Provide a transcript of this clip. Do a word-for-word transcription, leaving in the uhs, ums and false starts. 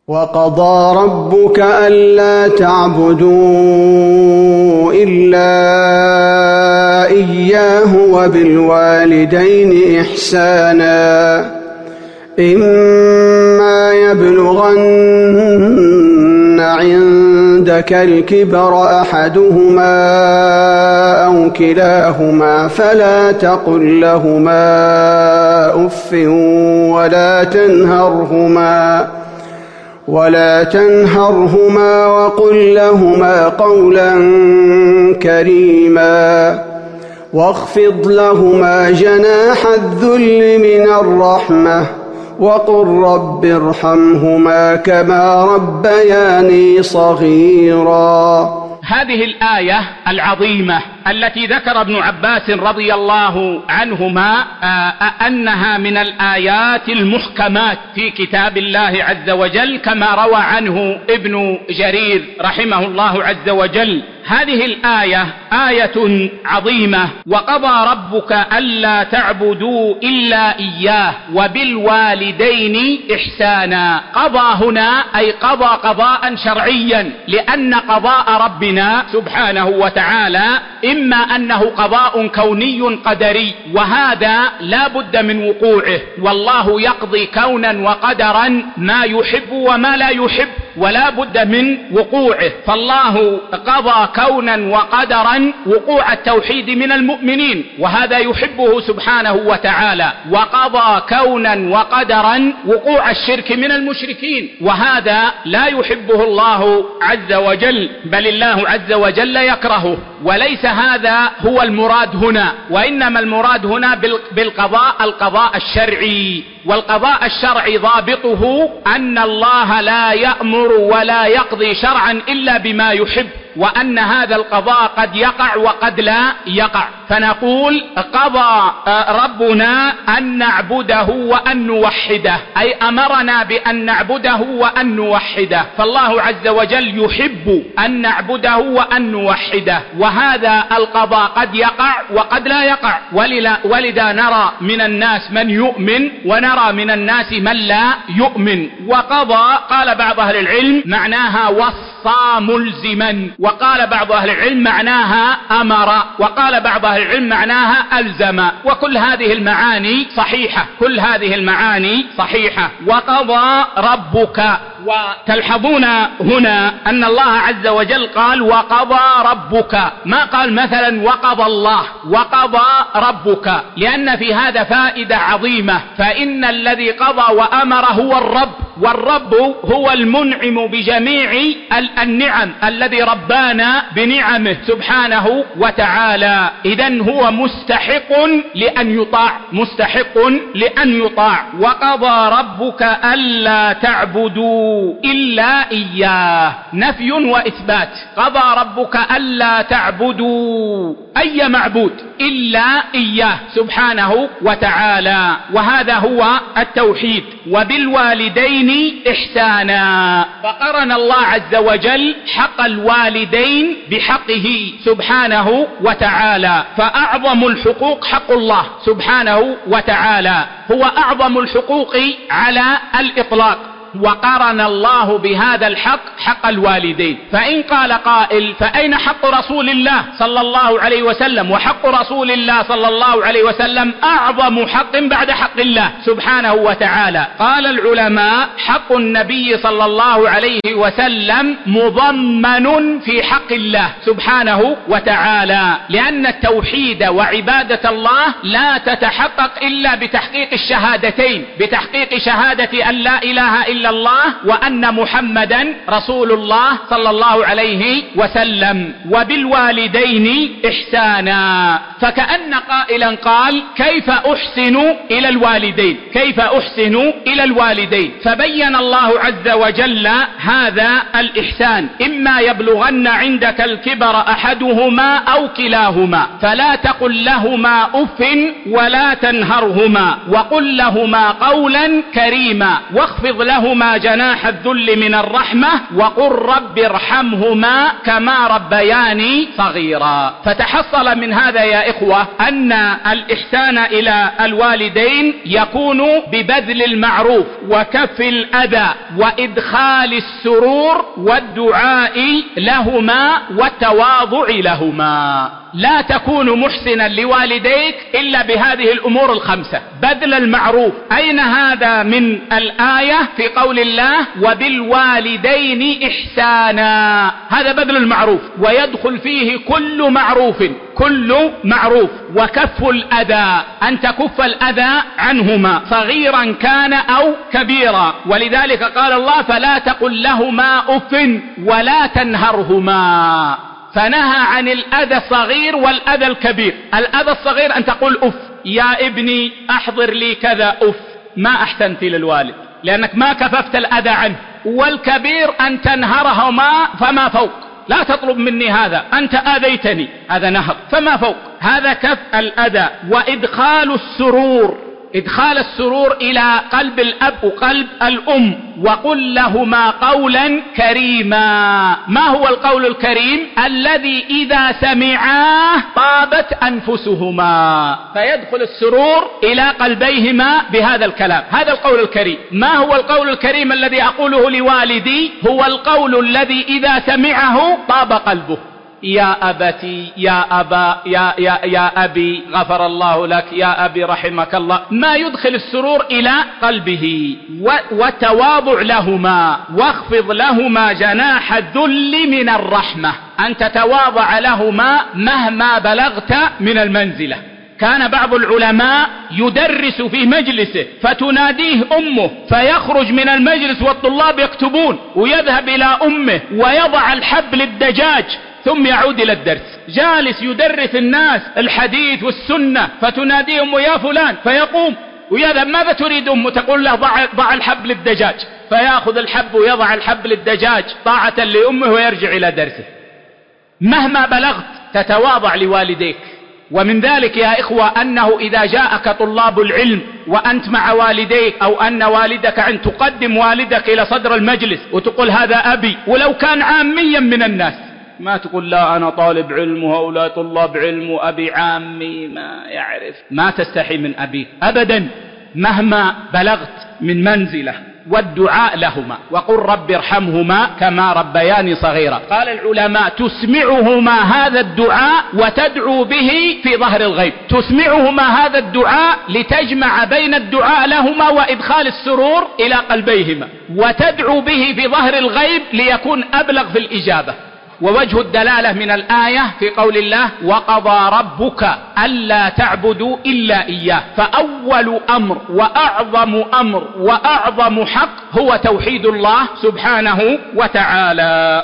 وقضى ربك ألا تعبدوا إلا إياه وبالوالدين إحسانا إما يبلغن عندك الكبر أحدهما أو كلاهما فلا تقل لهما أف ولا تنهرهما ولا تنهرهما وقل لهما قولا كريما واخفض لهما جناح الذل من الرحمة وقل رب ارحمهما كما ربياني صغيرا. هذه الآية العظيمة التي ذكر ابن عباس رضي الله عنهما أنها من الآيات المحكمات في كتاب الله عز وجل كما روى عنه ابن جرير رحمه الله عز وجل. هذه الآية آية عظيمة. وقضى ربك ألا تعبدوا إلا إياه وبالوالدين إحسانا. قضى هنا أي قضى قضاء شرعيا، لأن قضاء ربنا سبحانه وتعالى إما أنه قضاء كوني قدري، وهذا لا بد من وقوعه، والله يقضي كونا وقدرا ما يحب وما لا يحب ولا بد من وقوعه. فالله قضى كونا وقدرا وقوع التوحيد من المؤمنين، وهذا يحبه سبحانه وتعالى، وقضى كونا وقدرا وقوع الشرك من المشركين، وهذا لا يحبه الله عز وجل، بل الله عز وجل يكرهه. وليس هذا هو المراد هنا، وإنما المراد هنا بالقضاء القضاء الشرعي. والقضاء الشرعي ضابطه أن الله لا يأمر ولا يقضي شرعا إلا بما يحب، وأن هذا القضاء قد يقع وقد لا يقع. فنقول قضى ربنا أن نعبده وأن نوحده، أي أمرنا بأن نعبده وأن نوحده، فالله عز وجل يحب أن نعبده وأن نوحده، وهذا القضاء قد يقع وقد لا يقع. ولذا نرى من الناس من يؤمن ونرى من الناس من لا يؤمن. وقضى قال بعض أهل العلم معناها وصى ملزما، وقال بعض أهل العلم معناها أمر، وقال بعض أهل العلم معناها ألزم، وكل هذه المعاني صحيحة، كل هذه المعاني صحيحة. وقضى ربك، وتلحظون هنا أن الله عز وجل قال وقضى ربك، ما قال مثلا وقضى الله، وقضى ربك، لأن في هذا فائدة عظيمة. فإن الذي قضى وأمر هو الرب، والرب هو المنعم بجميع النعم، الذي ربانا بنعمه سبحانه وتعالى. إذن هو مستحق لأن يطاع، مستحق لأن يطاع. وقضى ربك ألا تعبدوا إلا إياه، نفي وإثبات. قضى ربك ألا تعبدوا أي معبود إلا إياه سبحانه وتعالى، وهذا هو التوحيد. وبالوالدين إحسانا، فقرن الله عز وجل حق الوالدين بحقه سبحانه وتعالى، فأعظم الحقوق حق الله سبحانه وتعالى، هو أعظم الحقوق على الإطلاق، وقارن الله بهذا الحق حق الوالدين. فإن قال قائل فأين حق رسول الله صلى الله عليه وسلم؟ وحق رسول الله صلى الله عليه وسلم أعظم حق بعد حق الله سبحانه وتعالى. قال العلماء حق النبي صلى الله عليه وسلم مضمن في حق الله سبحانه وتعالى، لأن التوحيد وعبادة الله لا تتحقق إلا بتحقيق الشهادتين، بتحقيق شهادة أن لا إله إلا إلا الله وأن محمدا رسول الله صلى الله عليه وسلم. وبالوالدين إحسانا، فكأن قائلا قال كيف أحسن إلى الوالدين، كيف أحسن إلى الوالدين؟ فبين الله عز وجل هذا الإحسان، إما يبلغن عندك الكبر أحدهما أو كلاهما فلا تقل لهما أف ولا تنهرهما وقل لهما قولا كريما واخفض لهما لهما جناح الذل من الرحمة وقل رب ارحمهما كما ربياني صغيرا. فتحصل من هذا يا إخوة أن الإحسان إلى الوالدين يكون ببذل المعروف وكف الأذى وإدخال السرور والدعاء لهما والتواضع لهما. لا تكون محسنا لوالديك إلا بهذه الأمور الخمسة. بذل المعروف، أين هذا من الآية؟ في قول الله وبالوالدين إحسانا، هذا بذل المعروف، ويدخل فيه كل معروف، كل معروف. وكف الأذى، أن تكف الأذى عنهما صغيرا كان أو كبيرا، ولذلك قال الله فلا تقل لهما أف ولا تنهرهما، فنهى عن الأذى الصغير والأذى الكبير. الأذى الصغير أن تقول أف يا ابني أحضر لي كذا، أف ما أحسنت للوالد لأنك ما كففت الأذى عنه. والكبير أن تنهرهما فما فوق، لا تطلب مني هذا، أنت آذيتني، هذا نهر فما فوق، هذا كف الأذى. وإدخال السرور، إدخال السرور إلى قلب الأب وقلب الأم. وقل لهما قولا كريما. ما هو القول الكريم؟ الذي إذا سمعاه طابت أنفسهما، فيدخل السرور إلى قلبيهما بهذا الكلام، هذا القول الكريم. ما هو القول الكريم الذي أقوله لوالدي؟ هو القول الذي إذا سمعه طاب قلبه. يا أبتي، يا أبا، يا, يا, يا أبي غفر الله لك، يا أبي رحمك الله، ما يدخل السرور إلى قلبه. وتواضع لهما واخفض لهما جناح الذل من الرحمة، أن تتواضع لهما مهما بلغت من المنزلة. كان بعض العلماء يدرس في مجلسه فتناديه أمه فيخرج من المجلس والطلاب يكتبون، ويذهب إلى أمه ويضع الحبل الدجاج ثم يعود إلى الدرس. جالس يدرس الناس الحديث والسنة فتناديهم يا فلان فيقوم ويذهب، ماذا تريد أمه؟ تقول له ضع, ضع الحبل الدجاج، فيأخذ الحب ويضع الحبل الدجاج طاعة لأمه ويرجع إلى درسه. مهما بلغت تتواضع لوالديك. ومن ذلك يا إخوة أنه إذا جاءك طلاب العلم وأنت مع والديك أو أن والدك، أن تقدم والدك إلى صدر المجلس وتقول هذا أبي، ولو كان عاميا من الناس، ما تقول لا أنا طالب علم وهؤلاء طلاب علم وأبي عامي ما يعرف، ما تستحي من أبيك أبدا مهما بلغت من منزلة. والدعاء لهما وقل رب ارحمهما كما ربياني صغيرا. قال العلماء تسمعهما هذا الدعاء وتدعو به في ظهر الغيب، تسمعهما هذا الدعاء لتجمع بين الدعاء لهما وإدخال السرور إلى قلبيهما، وتدعو به في ظهر الغيب ليكون أبلغ في الإجابة. ووجه الدلالة من الآية في قول الله وقضى ربك ألا تعبدوا إلا إياه، فأول أمر وأعظم أمر وأعظم حق هو توحيد الله سبحانه وتعالى.